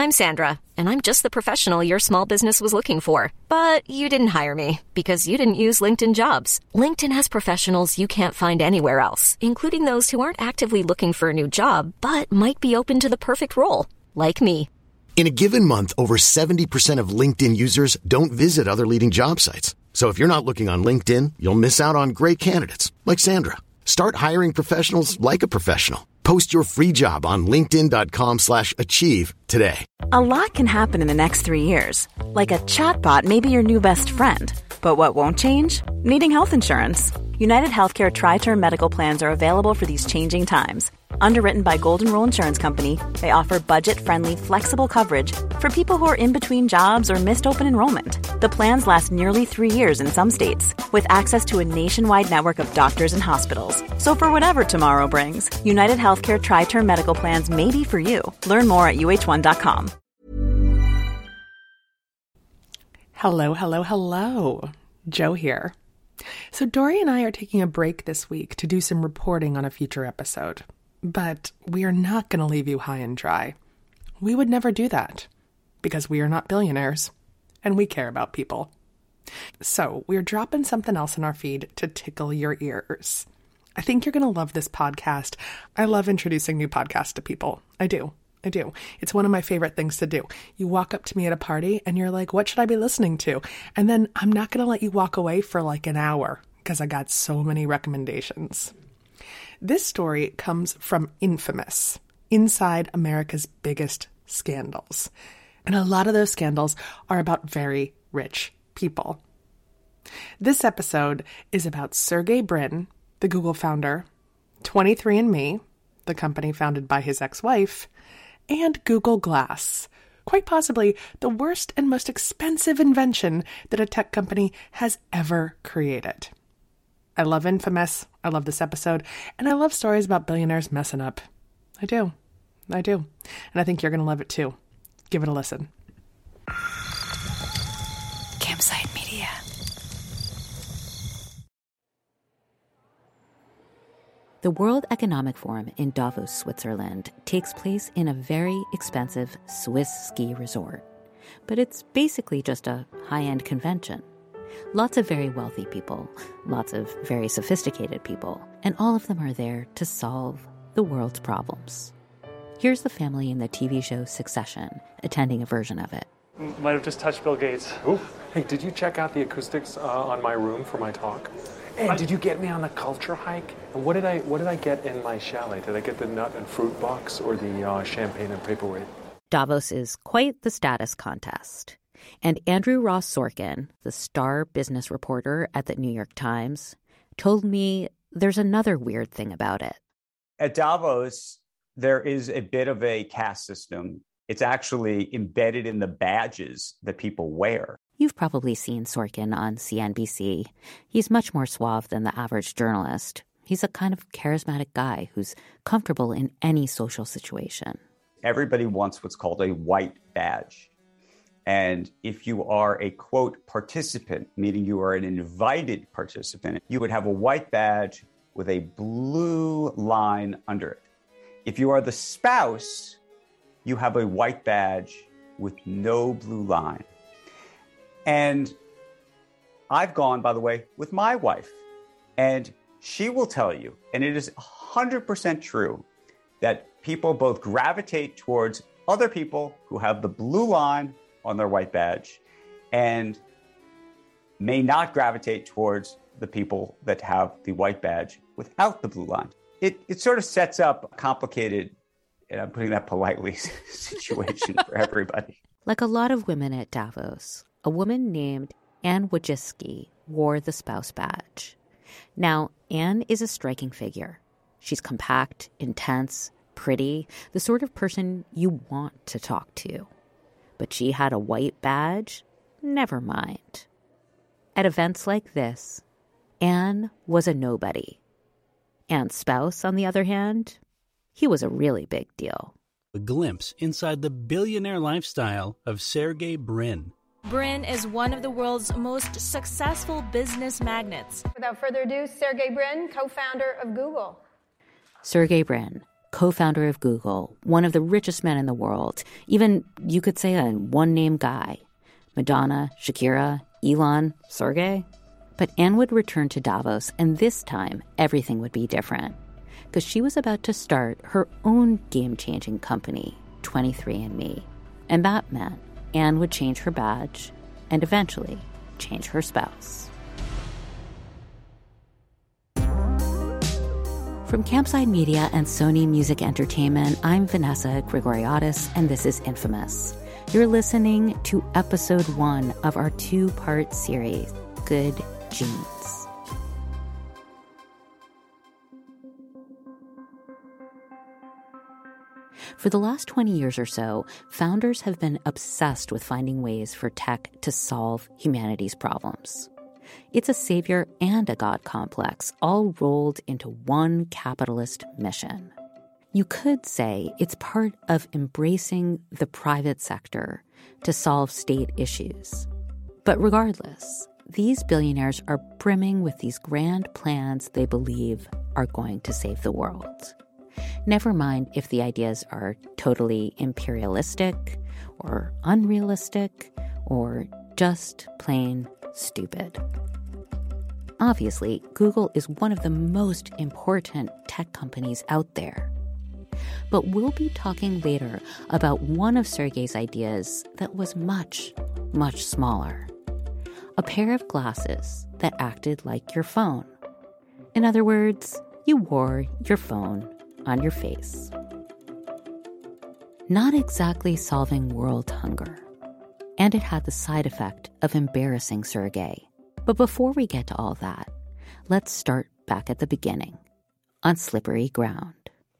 I'm Sandra, and I'm just the professional your small business was looking for. But you didn't hire me because you didn't use LinkedIn Jobs. LinkedIn has professionals you can't find anywhere else, including those who aren't actively looking for a new job, but might be open to the perfect role, like me. In a given month, over 70% of LinkedIn users don't visit other leading job sites. So if you're not looking on LinkedIn, you'll miss out on great candidates like Sandra. Start hiring professionals like a professional. Post your free job on linkedin.com/achieve today. A lot can happen in the next 3 years. Like a chatbot may be your new best friend. But what won't change? Needing health insurance. United Healthcare Tri-Term Medical Plans are available for these changing times. Underwritten by Golden Rule Insurance Company, they offer budget-friendly, flexible coverage for people who are in between jobs or missed open enrollment. The plans last nearly 3 years in some states, with access to a nationwide network of doctors and hospitals. So for whatever tomorrow brings, United Healthcare Tri-Term Medical Plans may be for you. Learn more at uh1.com. Hello. Joe here. So Dory and I are taking a break this week to do some reporting on a future episode. But we are not going to leave you high and dry. We would never do that, because we are not billionaires, and we care about people. So we're dropping something else in our feed to tickle your ears. I think you're going to love this podcast. I love introducing new podcasts to people. I do. It's one of my favorite things to do. You walk up to me at a party and you're like, what should I be listening to? And then I'm not going to let you walk away for like an hour because I got so many recommendations. This story comes from Infamous, Inside America's Biggest Scandals. And a lot of those scandals are about very rich people. This episode is about Sergey Brin, the Google founder, 23andMe, the company founded by his ex-wife, and Google Glass, quite possibly the worst and most expensive invention that a tech company has ever created. I love Infamous, I love this episode, and I love stories about billionaires messing up. I do. And I think you're going to love it too. Give it a listen. Campsite Media. The World Economic Forum in Davos, Switzerland, takes place in a very expensive Swiss ski resort. But it's basically just a high-end convention. Lots of very wealthy people, lots of very sophisticated people, and all of them are there to solve the world's problems. Here's the family in the TV show Succession, attending a version of it. Might have just touched Bill Gates. Ooh. Hey, did you check out the acoustics on my room for my talk? And did you get me on the culture hike? And what did I get in my chalet? Did I get the nut and fruit box or the champagne and paperweight? Davos is quite the status contest. And Andrew Ross Sorkin, the star business reporter at the New York Times, told me there's another weird thing about it. At Davos, there is a bit of a caste system. It's actually embedded in the badges that people wear. You've probably seen Sorkin on CNBC. He's much more suave than the average journalist. He's a kind of charismatic guy who's comfortable in any social situation. Everybody wants what's called a white badge. And if you are a, quote, participant, meaning you are an invited participant, you would have a white badge with a blue line under it. If you are the spouse, you have a white badge with no blue line. And I've gone, by the way, with my wife, and she will tell you, and it is 100% true, that people both gravitate towards other people who have the blue line on their white badge and may not gravitate towards the people that have the white badge without the blue line. It sort of sets up a complicated, and I'm putting that politely, situation for everybody. Like a lot of women at Davos, a woman named Anne Wojcicki wore the spouse badge. Now, Anne is a striking figure. She's compact, intense, pretty, the sort of person you want to talk to. But she had a white badge? Never mind. At events like this, Anne was a nobody. Anne's spouse, on the other hand, he was a really big deal. A glimpse inside the billionaire lifestyle of Sergey Brin. Brin is one of the world's most successful business magnates. Without further ado, Sergey Brin, co-founder of Google. Sergey Brin, co-founder of Google, one of the richest men in the world, even, you could say, a one-name guy. Madonna, Shakira, Elon, Sergey. But Anne would return to Davos, and this time, everything would be different. Because she was about to start her own game-changing company, 23andMe. And that meant Anne would change her badge and eventually change her spouse. From Campside Media and Sony Music Entertainment, I'm Vanessa Grigoriadis, and this is Infamous. You're listening to episode 1 of our 2-part series, Good Genes. For the last 20 years or so, founders have been obsessed with finding ways for tech to solve humanity's problems. It's a savior and a god complex, all rolled into one capitalist mission. You could say it's part of embracing the private sector to solve state issues. But regardless, these billionaires are brimming with these grand plans they believe are going to save the world. Never mind if the ideas are totally imperialistic or unrealistic or just plain stupid. Obviously, Google is one of the most important tech companies out there. But we'll be talking later about one of Sergey's ideas that was much, much smaller. A pair of glasses that acted like your phone. In other words, you wore your phone on your face. Not exactly solving world hunger. And it had the side effect of embarrassing Sergey. But before we get to all that, let's start back at the beginning, on slippery ground.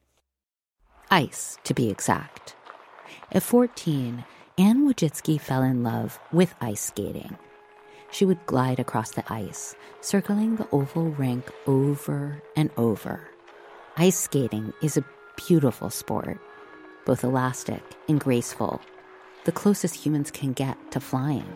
Ice, to be exact. At 14, Anne Wojcicki fell in love with ice skating. She would glide across the ice, circling the oval rink over and over. Ice skating is a beautiful sport, both elastic and graceful, the closest humans can get to flying.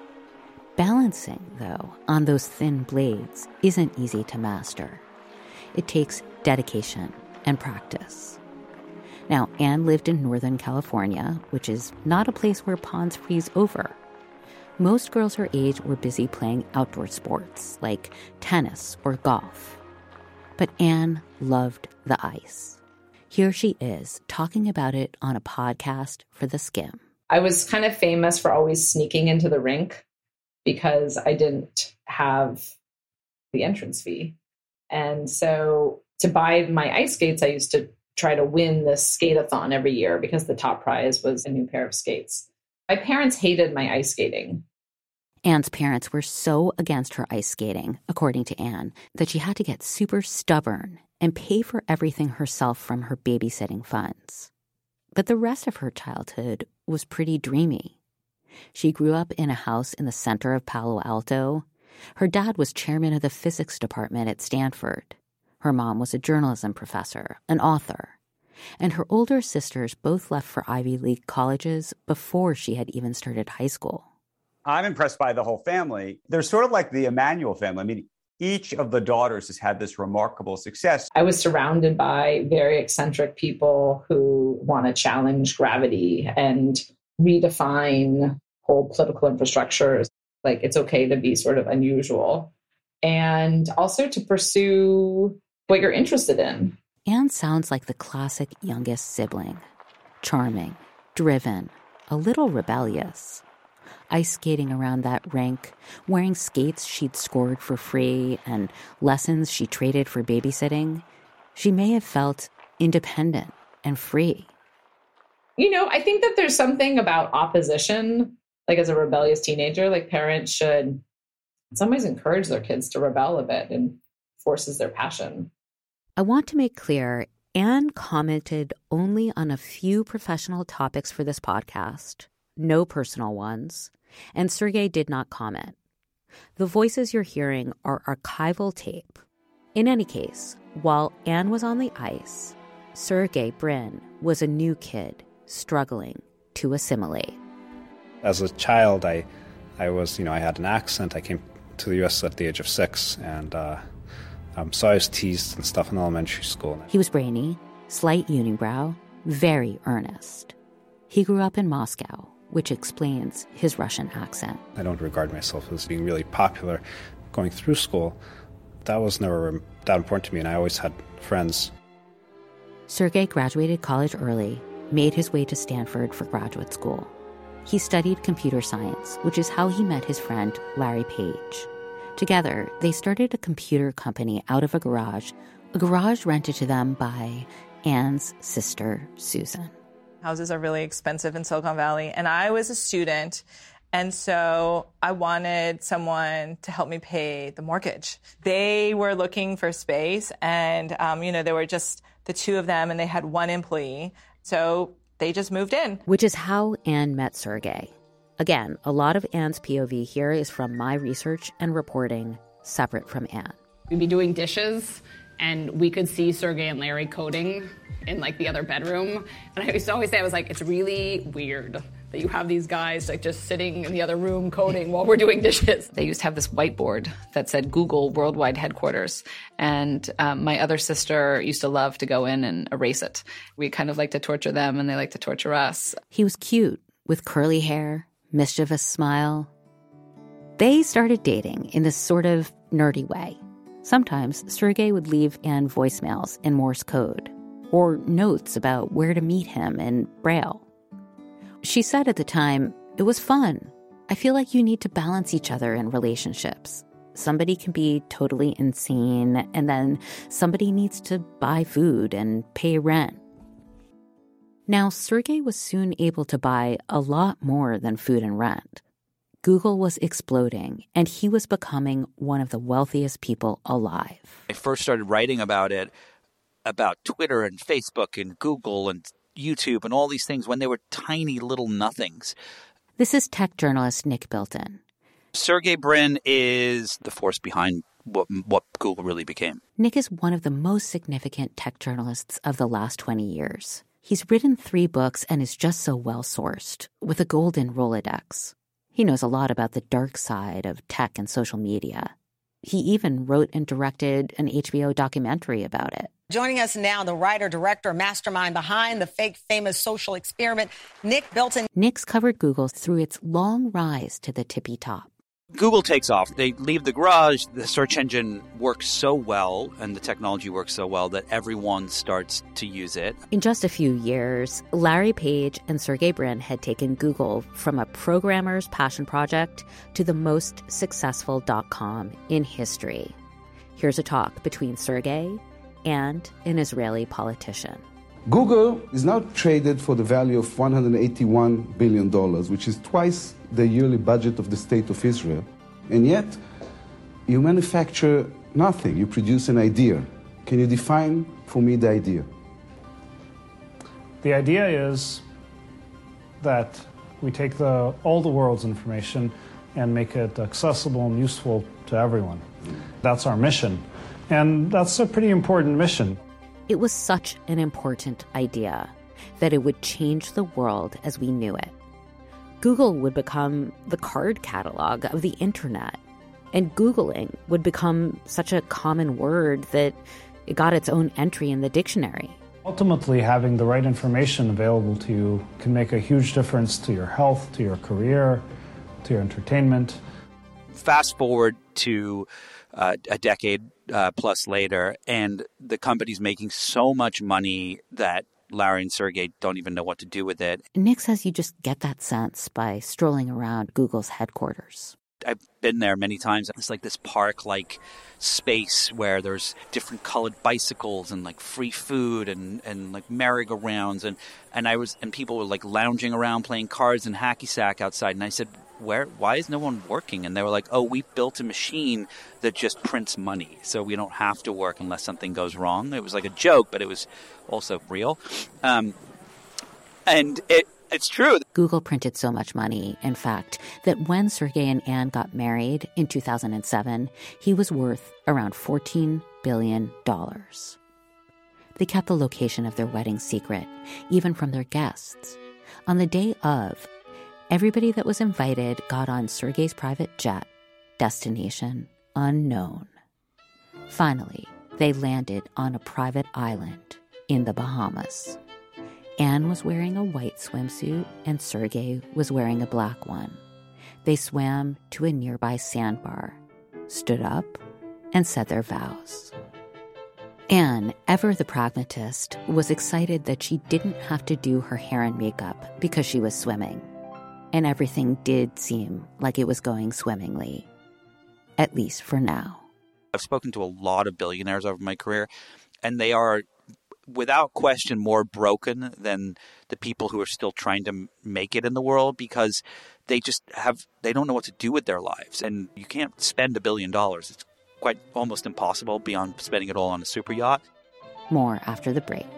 Balancing, though, on those thin blades isn't easy to master. It takes dedication and practice. Now, Anne lived in Northern California, which is not a place where ponds freeze over. Most girls her age were busy playing outdoor sports like tennis or golf. But Anne loved the ice. Here she is talking about it on a podcast for The Skimm. I was kind of famous for always sneaking into the rink because I didn't have the entrance fee. And so to buy my ice skates, I used to try to win this skate-a-thon every year because the top prize was a new pair of skates. My parents hated my ice skating. Anne's parents were so against her ice skating, according to Anne, that she had to get super stubborn and pay for everything herself from her babysitting funds. But the rest of her childhood was pretty dreamy. She grew up in a house in the center of Palo Alto. Her dad was chairman of the physics department at Stanford. Her mom was a journalism professor, an author. And her older sisters both left for Ivy League colleges before she had even started high school. I'm impressed by the whole family. They're sort of like the Emanuel family. I mean, each of the daughters has had this remarkable success. I was surrounded by very eccentric people who want to challenge gravity and redefine whole political infrastructures. Like, it's okay to be sort of unusual. And also to pursue what you're interested in. Anne sounds like the classic youngest sibling. Charming, driven, a little rebellious. Ice skating around that rink, wearing skates she'd scored for free and lessons she traded for babysitting. She may have felt independent and free. You know, I think that there's something about opposition, like as a rebellious teenager, like parents should in some ways encourage their kids to rebel a bit and forces their passion. I want to make clear, Anne commented only on a few professional topics for this podcast, no personal ones, and Sergey did not comment. The voices you're hearing are archival tape. In any case, while Anne was on the ice, Sergey Brin was a new kid struggling to assimilate. As a child, I was, I had an accent. I came to the U.S. at the age of 6, and so I was teased and stuff in elementary school. He was brainy, Slight unibrow, very earnest. He grew up in Moscow, which explains his Russian accent. I don't regard myself as being really popular going through school. That was never that important to me, and I always had friends. Sergey graduated college early, made his way to Stanford for graduate school. He studied computer science, which is how he met his friend Larry Page. Together, they started a computer company out of a garage rented to them by Anne's sister, Susan. Houses are really expensive in Silicon Valley, and I was a student, and so I wanted someone to help me pay the mortgage. They were looking for space, and, there were just the two of them, and they had one employee, so they just moved in. Which is how Anne met Sergey. Again, a lot of Anne's POV here is from my research and reporting, separate from Anne. We'd be doing dishes, and we could see Sergey and Larry coding in, the other bedroom. And I used to always say, I was like, it's really weird that you have these guys, just sitting in the other room coding while we're doing dishes. They used to have this whiteboard that said Google Worldwide Headquarters. And my other sister used to love to go in and erase it. We kind of like to torture them, and they like to torture us. He was cute, with curly hair, mischievous smile. They started dating in this sort of nerdy way. Sometimes Sergey would leave Anne voicemails in Morse code or notes about where to meet him in Braille. She said at the time, it was fun. I feel like you need to balance each other in relationships. Somebody can be totally insane, and then somebody needs to buy food and pay rent. Now, Sergey was soon able to buy a lot more than food and rent. Google was exploding, and he was becoming one of the wealthiest people alive. I first started writing about it, about Twitter and Facebook and Google and YouTube and all these things when they were tiny little nothings. This is tech journalist Nick Bilton. Sergey Brin is the force behind what Google really became. Nick is one of the most significant tech journalists of the last 20 years. He's written 3 books and is just so well-sourced, with a golden Rolodex. He knows a lot about the dark side of tech and social media. He even wrote and directed an HBO documentary about it. Joining us now, the writer, director, mastermind behind the fake famous social experiment, Nick Bilton. Nick's covered Google through its long rise to the tippy top. Google takes off. They leave the garage. The search engine works so well and the technology works so well that everyone starts to use it. In just a few years, Larry Page and Sergey Brin had taken Google from a programmer's passion project to the most successful .com in history. Here's a talk between Sergey and an Israeli politician. Google is now traded for the value of $181 billion, which is twice the yearly budget of the State of Israel. And yet, you manufacture nothing. You produce an idea. Can you define for me the idea? The idea is that we take all the world's information and make it accessible and useful to everyone. That's our mission. And that's a pretty important mission. It was such an important idea that it would change the world as we knew it. Google would become the card catalog of the internet, and Googling would become such a common word that it got its own entry in the dictionary. Ultimately, having the right information available to you can make a huge difference to your health, to your career, to your entertainment. Fast forward to a decade plus later, and the company's making so much money that Larry and Sergey don't even know what to do with it. Nick says you just get that sense by strolling around Google's headquarters. I've been there many times. It's like this park-like space where there's different colored bicycles and like free food and like merry-go-rounds and people were like lounging around playing cards and hacky sack outside. And I said, why is no one working? And they were like, oh, we built a machine that just prints money, so we don't have to work unless something goes wrong. It was like a joke, but it was also real. And it's true. Google printed so much money, in fact, that when Sergey and Anne got married in 2007, he was worth around $14 billion. They kept the location of their wedding secret, even from their guests. On the day of, everybody that was invited got on Sergey's private jet, destination unknown. Finally, they landed on a private island in the Bahamas. Anne was wearing a white swimsuit and Sergei was wearing a black one. They swam to a nearby sandbar, stood up, and said their vows. Anne, ever the pragmatist, was excited that she didn't have to do her hair and makeup because she was swimming. And everything did seem like it was going swimmingly, at least for now. I've spoken to a lot of billionaires over my career, and they are, without question, more broken than the people who are still trying to make it in the world because they don't know what to do with their lives. And you can't spend $1 billion. It's quite almost impossible beyond spending it all on a super yacht. More after the break.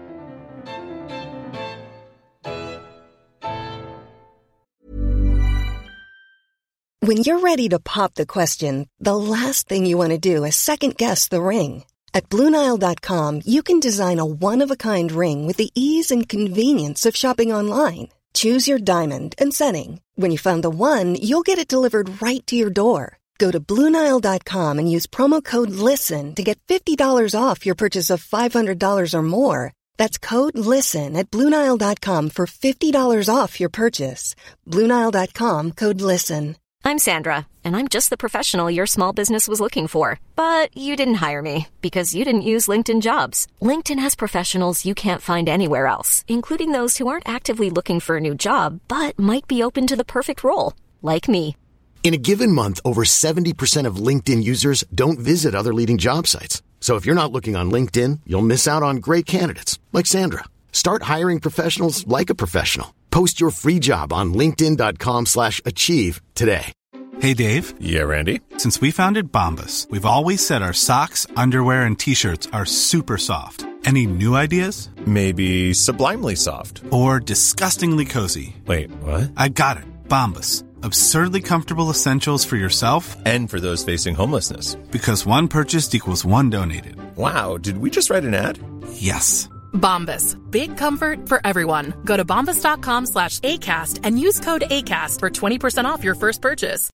When you're ready to pop the question, the last thing you want to do is second-guess the ring. At BlueNile.com, you can design a one-of-a-kind ring with the ease and convenience of shopping online. Choose your diamond and setting. When you find the one, you'll get it delivered right to your door. Go to BlueNile.com and use promo code LISTEN to get $50 off your purchase of $500 or more. That's code LISTEN at BlueNile.com for $50 off your purchase. BlueNile.com, code LISTEN. I'm Sandra, and I'm just the professional your small business was looking for. But you didn't hire me because you didn't use LinkedIn Jobs. LinkedIn has professionals you can't find anywhere else, including those who aren't actively looking for a new job, but might be open to the perfect role, like me. In a given month, over 70% of LinkedIn users don't visit other leading job sites. So if you're not looking on LinkedIn, you'll miss out on great candidates like Sandra. Start hiring professionals like a professional. Post your free job on linkedin.com/achieve today. Hey, Dave. Yeah, Randy. Since we founded Bombas, we've always said our socks, underwear, and T-shirts are super soft. Any new ideas? Maybe sublimely soft. Or disgustingly cozy. Wait, what? I got it. Bombas. Absurdly comfortable essentials for yourself and for those facing homelessness. Because one purchased equals one donated. Wow, did we just write an ad? Yes. Bombas. Big comfort for everyone. Go to bombas.com/ACAST and use code ACAST for 20% off your first purchase.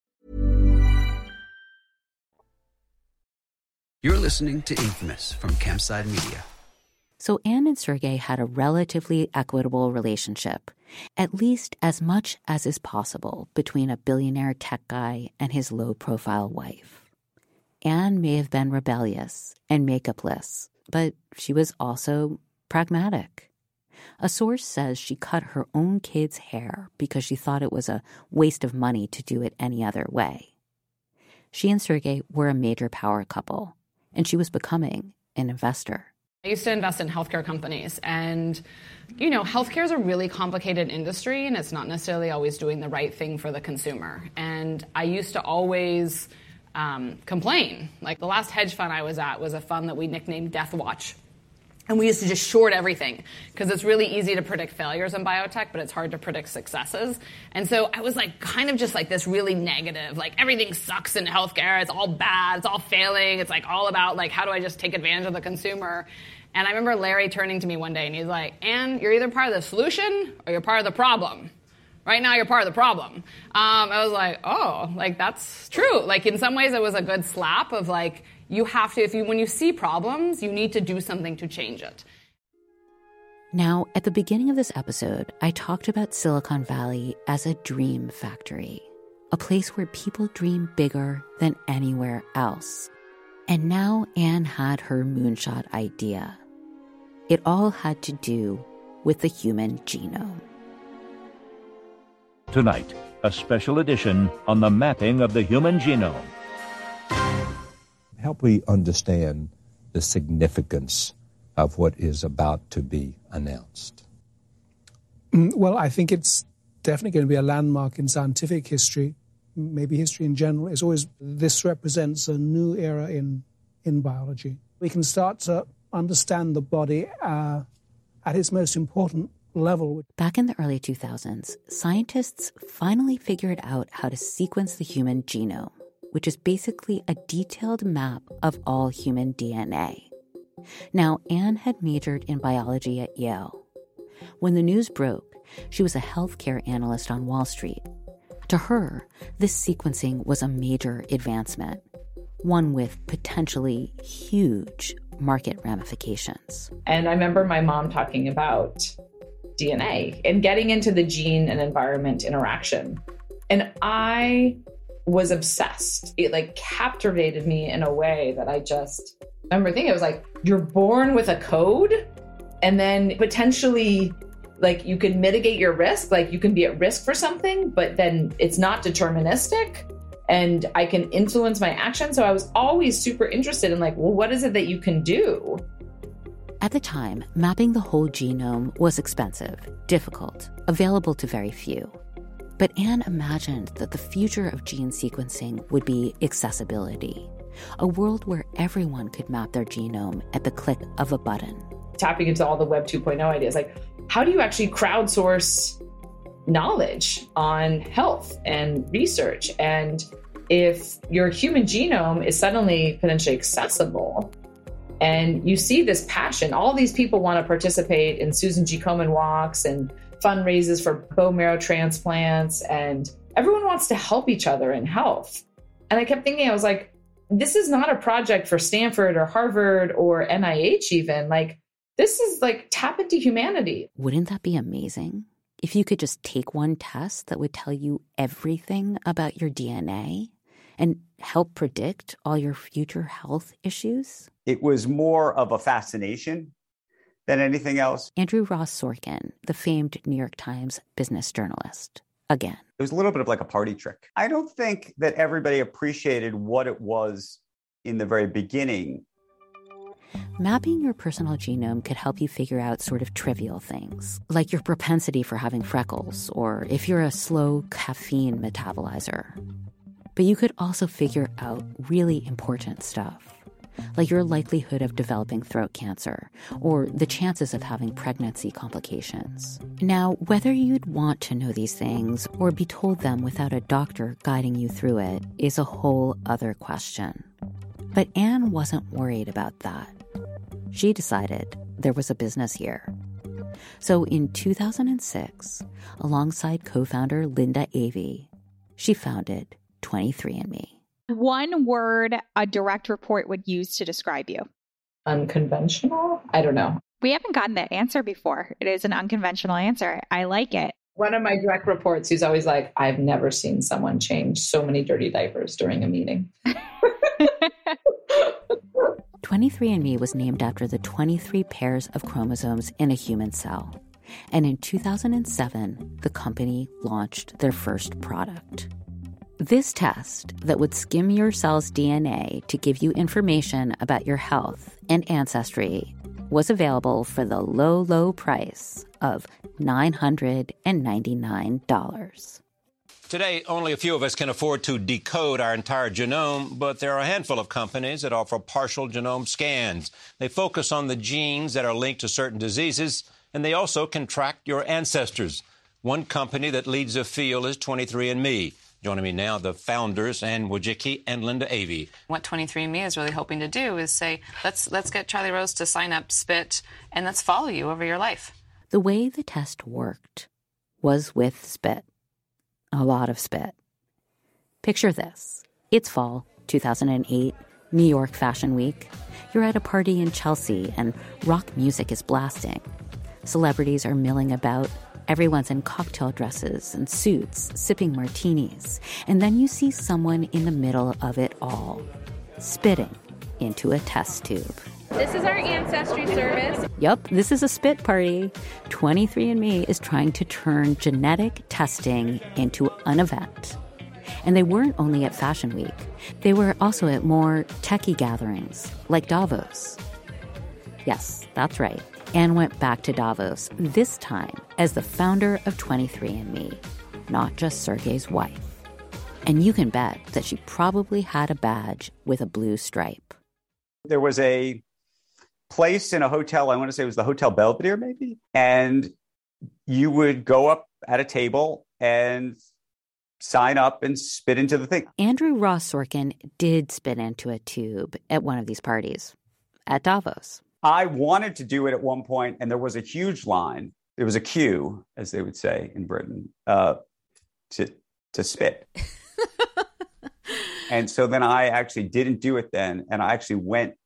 You're listening to Infamous from Campside Media. So Anne and Sergei had a relatively equitable relationship, at least as much as is possible between a billionaire tech guy and his low-profile wife. Anne may have been rebellious and makeupless, but she was also pragmatic. A source says she cut her own kids' hair because she thought it was a waste of money to do it any other way. She and Sergei were a major power couple, and she was becoming an investor. I used to invest in healthcare companies, and, you know, healthcare is a really complicated industry, and it's not necessarily always doing the right thing for the consumer. And I used to always complain. Like, the last hedge fund I was at was a fund that we nicknamed Death Watch. And we used to just short everything because it's really easy to predict failures in biotech, but it's hard to predict successes. And so I was like kind of just like this really negative, like everything sucks in healthcare. It's all bad. It's all failing. It's like all about like how do I just take advantage of the consumer? And I remember Larry turning to me one day and he's like, Anne, you're either part of the solution or you're part of the problem. Right now you're part of the problem. I was like, oh, like that's true. Like in some ways it was a good slap of like, you have to, when you see problems, you need to do something to change it. Now, at the beginning of this episode, I talked about Silicon Valley as a dream factory, a place where people dream bigger than anywhere else. And now Anne had her moonshot idea. It all had to do with the human genome. Tonight, a special edition on the mapping of the human genome. Help me understand the significance of what is about to be announced. Well, I think it's definitely going to be a landmark in scientific history, maybe history in general. It's always, this represents a new era in biology. We can start to understand the body at its most important level. Back in the early 2000s, scientists finally figured out how to sequence the human genome, which is basically a detailed map of all human DNA. Now, Anne had majored in biology at Yale. When the news broke, she was a healthcare analyst on Wall Street. To her, this sequencing was a major advancement, one with potentially huge market ramifications. And I remember my mom talking about DNA and getting into the gene and environment interaction. And I was obsessed. It like captivated me in a way that I just remember thinking, it was like, you're born with a code and then potentially like you can mitigate your risk. Like you can be at risk for something, but then it's not deterministic and I can influence my actions. So I was always super interested in like, well, what is it that you can do? At the time, mapping the whole genome was expensive, difficult, available to very few. But Anne imagined that the future of gene sequencing would be accessibility, a world where everyone could map their genome at the click of a button. Tapping into all the Web 2.0 ideas, like how do you actually crowdsource knowledge on health and research? And if your human genome is suddenly potentially accessible, and you see this passion, all these people want to participate in Susan G. Komen walks and fundraisers for bone marrow transplants, and everyone wants to help each other in health. And I kept thinking, I was like, this is not a project for Stanford or Harvard or NIH even. Like, this is like tap into humanity. Wouldn't that be amazing? If you could just take one test that would tell you everything about your DNA and help predict all your future health issues? It was more of a fascination than anything else. Andrew Ross Sorkin, the famed New York Times business journalist, again. It was a little bit of like a party trick. I don't think that everybody appreciated what it was in the very beginning. Mapping your personal genome could help you figure out sort of trivial things, like your propensity for having freckles, or if you're a slow caffeine metabolizer. But you could also figure out really important stuff, like your likelihood of developing throat cancer, or the chances of having pregnancy complications. Now, whether you'd want to know these things or be told them without a doctor guiding you through it is a whole other question. But Anne wasn't worried about that. She decided there was a business here. So in 2006, alongside co-founder Linda Avey, she founded 23andMe. One word a direct report would use to describe you. Unconventional? I don't know. We haven't gotten that answer before. It is an unconventional answer. I like it. One of my direct reports, who's always like, I've never seen someone change so many dirty diapers during a meeting. 23andMe was named after the 23 pairs of chromosomes in a human cell. And in 2007, the company launched their first product. This test that would skim your cell's DNA to give you information about your health and ancestry was available for the low, low price of $999. Today, only a few of us can afford to decode our entire genome, but there are a handful of companies that offer partial genome scans. They focus on the genes that are linked to certain diseases, and they also can track your ancestors. One company that leads the field is 23andMe. Joining me now, the founders, Anne Wojcicki and Linda Avey. What 23andMe is really hoping to do is say, let's get Charlie Rose to sign up, spit, and let's follow you over your life. The way the test worked was with spit. A lot of spit. Picture this. It's fall, 2008, New York Fashion Week. You're at a party in Chelsea and rock music is blasting. Celebrities are milling about. Everyone's in cocktail dresses and suits, sipping martinis. And then you see someone in the middle of it all, spitting into a test tube. This is our ancestry service. Yup, this is a spit party. 23andMe is trying to turn genetic testing into an event. And they weren't only at Fashion Week. They were also at more techie gatherings, like Davos. Yes, that's right. Anne went back to Davos, this time as the founder of 23andMe, not just Sergey's wife. And you can bet that she probably had a badge with a blue stripe. There was a place in a hotel, I want to say it was the Hotel Belvedere maybe, and you would go up at a table and sign up and spit into the thing. Andrew Ross Sorkin did spit into a tube at one of these parties at Davos. I wanted to do it at one point, and there was a huge line. There was a queue, as they would say in Britain, to spit. And so then I actually didn't do it then, and I actually went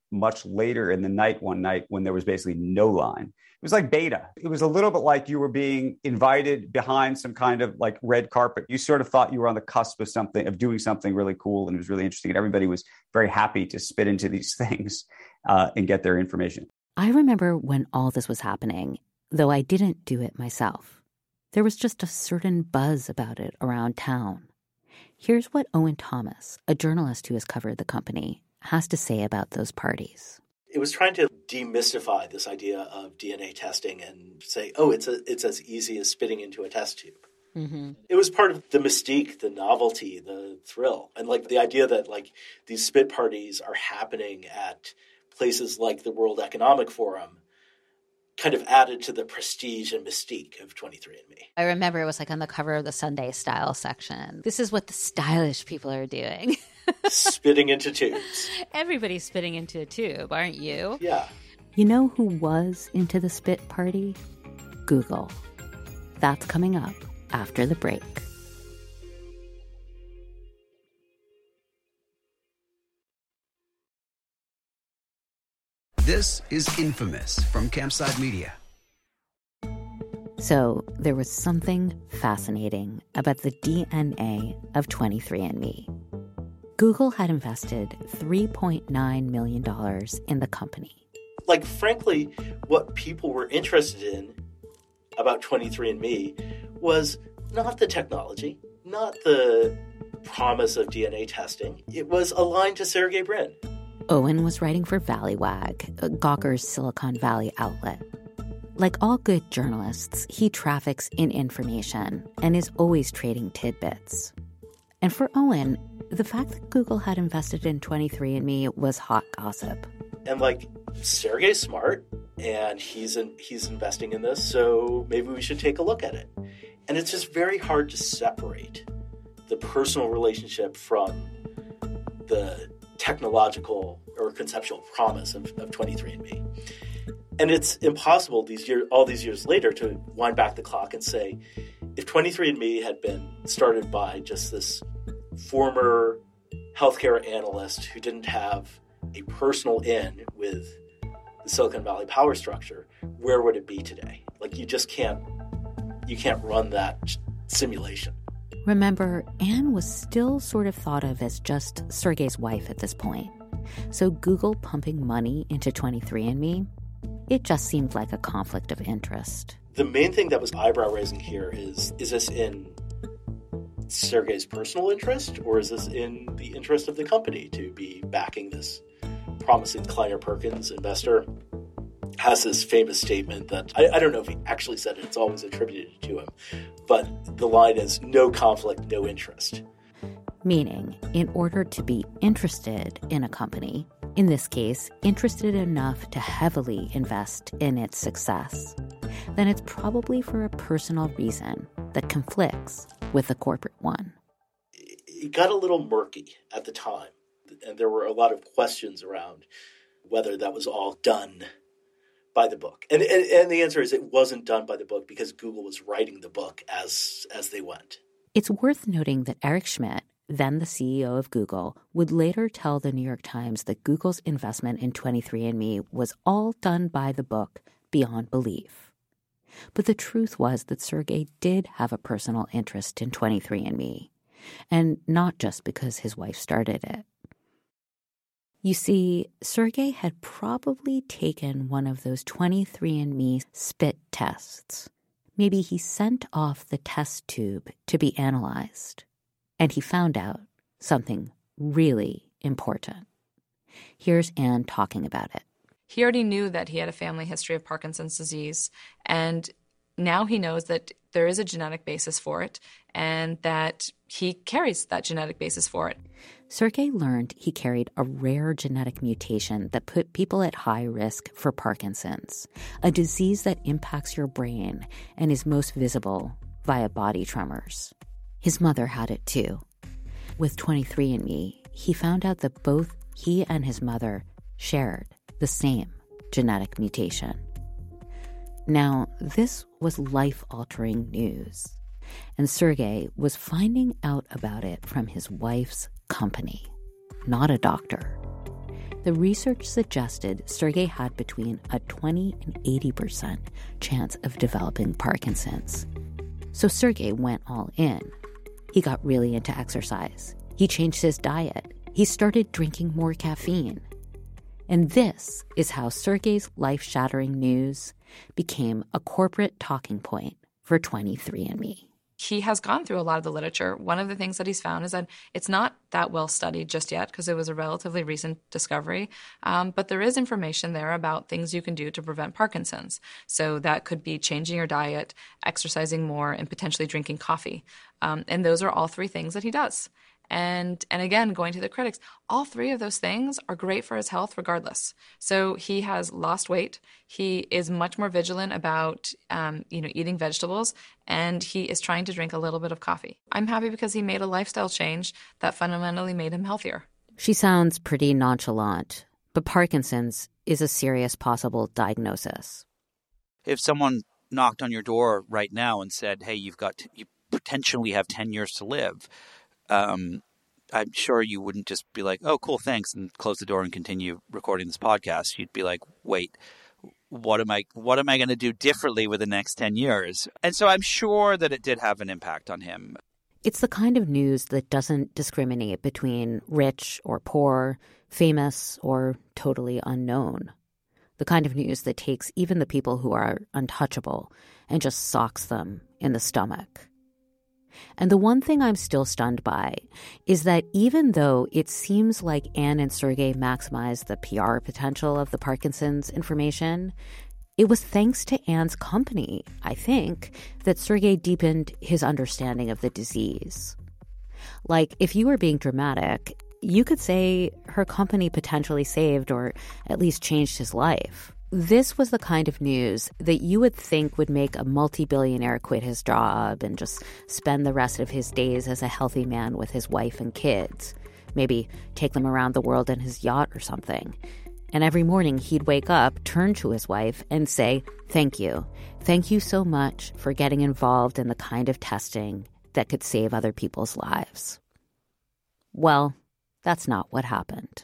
much later in the night one night when there was basically no line. It was like beta. It was a little bit like you were being invited behind some kind of like red carpet. You sort of thought you were on the cusp of something, of doing something really cool, and it was really interesting. And everybody was very happy to spit into these things and get their information. I remember when all this was happening, though I didn't do it myself. There was just a certain buzz about it around town. Here's what Owen Thomas, a journalist who has covered the company, has to say about those parties. It was trying to demystify this idea of DNA testing and say, oh, it's as easy as spitting into a test tube. Mm-hmm. It was part of the mystique, the novelty, the thrill. And like the idea that like these spit parties are happening at places like the World Economic Forum kind of added to the prestige and mystique of 23andMe. I remember it was like on the cover of the Sunday Style section. This is what the stylish people are doing. Spitting into tubes. Everybody's spitting into a tube, aren't you? Yeah. You know who was into the spit party? Google. That's coming up after the break. This is Infamous from Campside Media. So there was something fascinating about the DNA of 23andMe. Google had invested $3.9 million in the company. Like, frankly, what people were interested in about 23andMe was not the technology, not the promise of DNA testing. It was aligned to Sergey Brin. Owen was writing for Valleywag, Gawker's Silicon Valley outlet. Like all good journalists, he traffics in information and is always trading tidbits. And for Owen, the fact that Google had invested in 23andMe was hot gossip. And like, Sergey's smart, and he's investing in this, so maybe we should take a look at it. And it's just very hard to separate the personal relationship from the technological or conceptual promise of 23andMe. And it's impossible all these years later to wind back the clock and say, if 23andMe had been started by just this former healthcare analyst who didn't have a personal in with the Silicon Valley power structure, where would it be today? Like, you can't run that simulation. Remember, Anne was still sort of thought of as just Sergey's wife at this point. So Google pumping money into 23andMe, it just seemed like a conflict of interest. The main thing that was eyebrow-raising here is this in Sergey's personal interest, or is this in the interest of the company to be backing this promising Kleiner Perkins investor? Has this famous statement that, I don't know if he actually said it, it's always attributed to him, but the line is, no conflict, no interest. Meaning, in order to be interested in a company, in this case, interested enough to heavily invest in its success, then it's probably for a personal reason that conflicts with the corporate one. It got a little murky at the time, and there were a lot of questions around whether that was all done by the book. And the answer is it wasn't done by the book because Google was writing the book as they went. It's worth noting that Eric Schmidt, then the CEO of Google, would later tell the New York Times that Google's investment in 23andMe was all done by the book beyond belief. But the truth was that Sergey did have a personal interest in 23andMe, and not just because his wife started it. You see, Sergey had probably taken one of those 23andMe spit tests. Maybe he sent off the test tube to be analyzed, and he found out something really important. Here's Anne talking about it. He already knew that he had a family history of Parkinson's disease, and now he knows that there is a genetic basis for it and that he carries that genetic basis for it. Sergey learned he carried a rare genetic mutation that put people at high risk for Parkinson's, a disease that impacts your brain and is most visible via body tremors. His mother had it too. With 23andMe, he found out that both he and his mother shared the same genetic mutation. Now, this was life-altering news, and Sergey was finding out about it from his wife's company, not a doctor. The research suggested Sergey had between a 20 and 80% chance of developing Parkinson's. So Sergey went all in. He got really into exercise. He changed his diet. He started drinking more caffeine. And this is how Sergey's life-shattering news became a corporate talking point for 23andMe. He has gone through a lot of the literature. One of the things that he's found is that it's not that well studied just yet because it was a relatively recent discovery, but there is information there about things you can do to prevent Parkinson's. So that could be changing your diet, exercising more, and potentially drinking coffee. And those are all three things that he does. And again, going to the critics, all three of those things are great for his health regardless. So he has lost weight. He is much more vigilant about, eating vegetables, and he is trying to drink a little bit of coffee. I'm happy because he made a lifestyle change that fundamentally made him healthier. She sounds pretty nonchalant, but Parkinson's is a serious possible diagnosis. If someone knocked on your door right now and said, hey, you potentially have 10 years to live, I'm sure you wouldn't just be like, oh, cool, thanks, and close the door and continue recording this podcast. You'd be like, wait, what am I going to do differently with the next 10 years? And so I'm sure that it did have an impact on him. It's the kind of news that doesn't discriminate between rich or poor, famous or totally unknown. The kind of news that takes even the people who are untouchable and just socks them in the stomach. And the one thing I'm still stunned by is that even though it seems like Anne and Sergey maximized the PR potential of the Parkinson's information, it was thanks to Anne's company, I think, that Sergey deepened his understanding of the disease. Like, if you were being dramatic, you could say her company potentially saved or at least changed his life. This was the kind of news that you would think would make a multi-billionaire quit his job and just spend the rest of his days as a healthy man with his wife and kids. Maybe take them around the world in his yacht or something. And every morning he'd wake up, turn to his wife, and say, thank you. Thank you so much for getting involved in the kind of testing that could save other people's lives. Well, that's not what happened.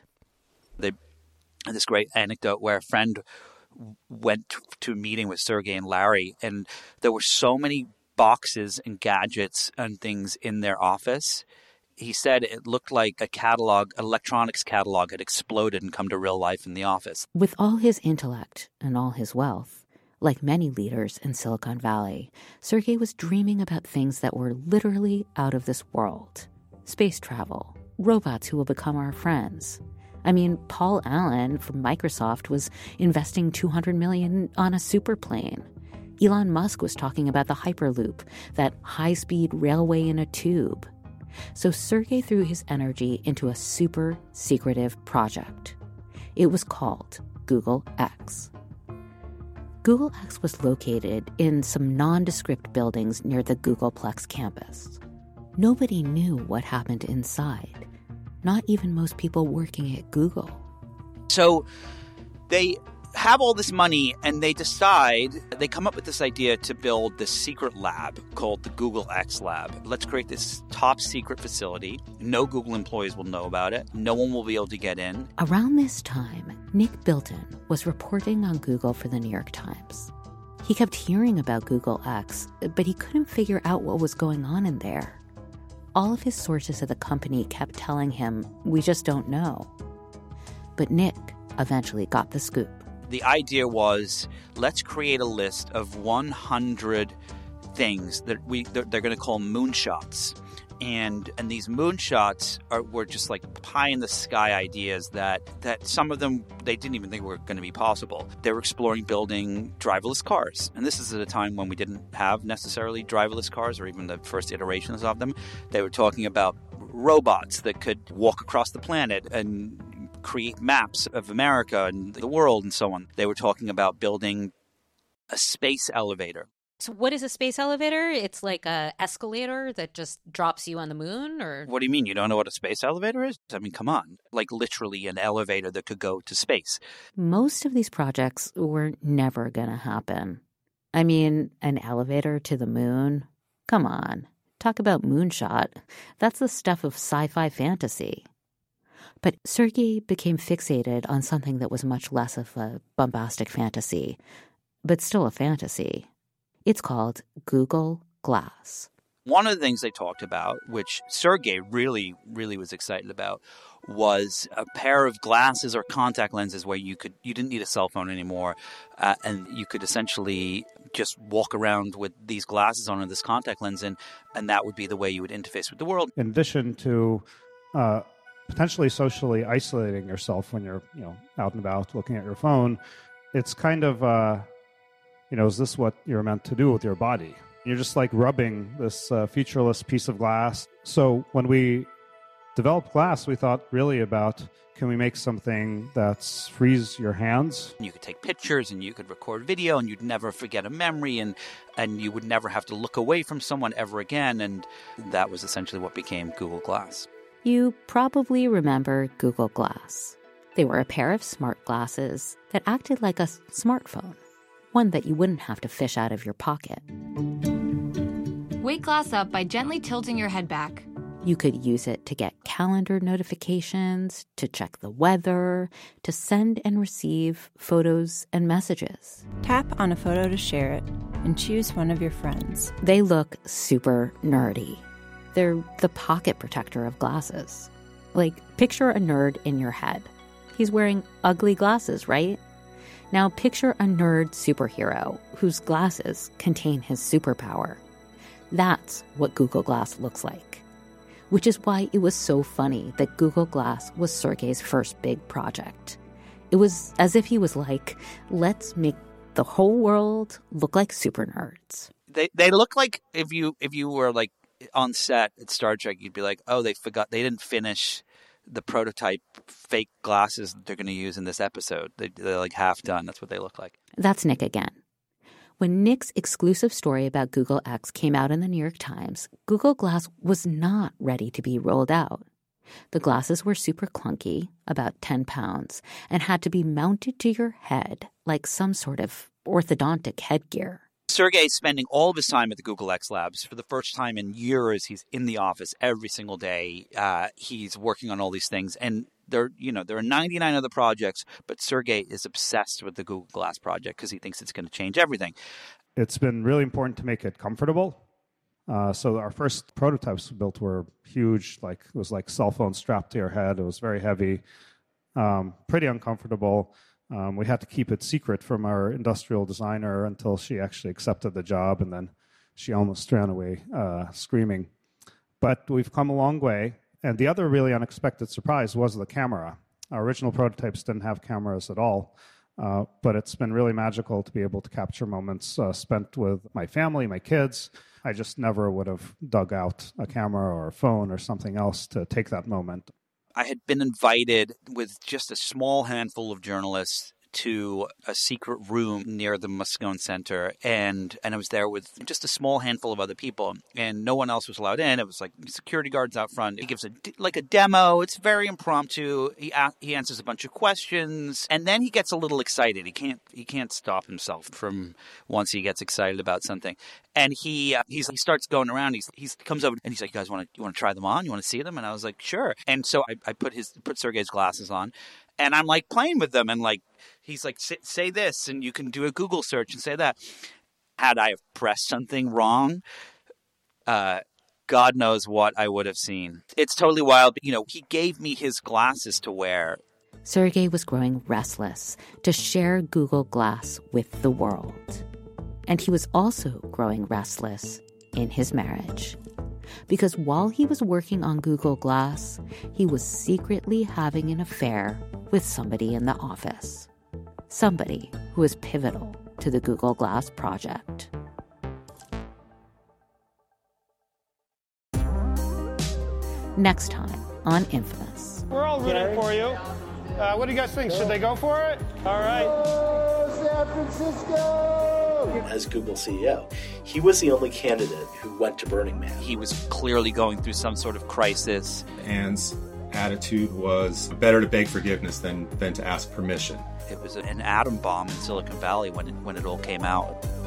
This great anecdote where a friend went to a meeting with Sergey and Larry, and there were so many boxes and gadgets and things in their office. He said it looked like a catalog, electronics catalog had exploded and come to real life in the office. With all his intellect and all his wealth, like many leaders in Silicon Valley, Sergey was dreaming about things that were literally out of this world. Space travel, robots who will become our friends. I mean, Paul Allen from Microsoft was investing $200 million on a superplane. Elon Musk was talking about the Hyperloop, that high-speed railway in a tube. So Sergey threw his energy into a super secretive project. It was called Google X. Google X was located in some nondescript buildings near the Googleplex campus. Nobody knew what happened inside. Not even most people working at Google. So they have all this money and they come up with this idea to build this secret lab called the Google X Lab. Let's create this top secret facility. No Google employees will know about it. No one will be able to get in. Around this time, Nick Bilton was reporting on Google for the New York Times. He kept hearing about Google X, but he couldn't figure out what was going on in there. All of his sources at the company kept telling him, we just don't know. But Nick eventually got the scoop. The idea was, let's create a list of 100 things that they're going to call moonshots. And these moonshots were just like pie-in-the-sky ideas that some of them, they didn't even think were going to be possible. They were exploring building driverless cars. And this is at a time when we didn't have necessarily driverless cars or even the first iterations of them. They were talking about robots that could walk across the planet and create maps of America and the world and so on. They were talking about building a space elevator. So what is a space elevator? It's like a escalator that just drops you on the moon, or? What do you mean? You don't know what a space elevator is? I mean, come on. Like literally an elevator that could go to space. Most of these projects were never going to happen. I mean, an elevator to the moon? Come on. Talk about moonshot. That's the stuff of sci-fi fantasy. But Sergey became fixated on something that was much less of a bombastic fantasy, but still a fantasy. It's called Google Glass. One of the things they talked about, which Sergey really, really was excited about, was a pair of glasses or contact lenses where you didn't need a cell phone anymore, and you could essentially just walk around with these glasses on and this contact lens, and that would be the way you would interface with the world. In addition to potentially socially isolating yourself when you're out and about looking at your phone, it's kind of is this what you're meant to do with your body? You're just like rubbing this featureless piece of glass. So when we developed glass, we thought really about, can we make something that frees your hands? You could take pictures and you could record video and you'd never forget a memory and you would never have to look away from someone ever again. And that was essentially what became Google Glass. You probably remember Google Glass. They were a pair of smart glasses that acted like a smartphone, one that you wouldn't have to fish out of your pocket. Wake glass up by gently tilting your head back. You could use it to get calendar notifications, to check the weather, to send and receive photos and messages. Tap on a photo to share it and choose one of your friends. They look super nerdy. They're the pocket protector of glasses. Like, picture a nerd in your head. He's wearing ugly glasses, right? Now picture a nerd superhero whose glasses contain his superpower. That's what Google Glass looks like. Which is why it was so funny that Google Glass was Sergey's first big project. It was as if he was like, let's make the whole world look like super nerds. They look like if you were like on set at Star Trek, you'd be like, oh, they didn't finish the prototype fake glasses that they're going to use in this episode. They're like half done. That's what they look like. That's Nick again. When Nick's exclusive story about Google X came out in the New York Times, Google Glass was not ready to be rolled out. The glasses were super clunky, about 10 pounds, and had to be mounted to your head like some sort of orthodontic headgear. Sergey's spending all of his time at the Google X Labs. For the first time in years, he's in the office every single day. He's working on all these things. And there are 99 other projects, but Sergey is obsessed with the Google Glass project because he thinks it's going to change everything. It's been really important to make it comfortable. So our first prototypes we built were huge. It was like cell phone strapped to your head. It was very heavy, pretty uncomfortable. We had to keep it secret from our industrial designer until she actually accepted the job, and then she almost ran away screaming. But we've come a long way. And the other really unexpected surprise was the camera. Our original prototypes didn't have cameras at all, but it's been really magical to be able to capture moments spent with my family, my kids. I just never would have dug out a camera or a phone or something else to take that moment. I had been invited with just a small handful of journalists to a secret room near the Moscone Center, and I was there with just a small handful of other people, and no one else was allowed in. It was like security guards out front. He gives a demo. It's very impromptu. He answers a bunch of questions, and then he gets a little excited. He can't stop himself from once he gets excited about something. And he starts going around. He comes over and he's like, "You guys want to try them on? You want to see them?" And I was like, "Sure." And so I put Sergey's glasses on, and I'm like playing with them, and like he's like, "Say this," and you can do a Google search and say that. Had I have pressed something wrong, God knows what I would have seen. It's totally wild. He gave me his glasses to wear. Sergey was growing restless to share Google Glass with the world. And he was also growing restless in his marriage. Because while he was working on Google Glass, he was secretly having an affair with somebody in the office. Somebody who was pivotal to the Google Glass project. Next time on Infamous. We're all rooting for you. What do you guys think? Should they go for it? All right. San Francisco! As Google CEO, he was the only candidate who went to Burning Man. He was clearly going through some sort of crisis. Ann's attitude was better to beg forgiveness than to ask permission. It was an atom bomb in Silicon Valley when it all came out.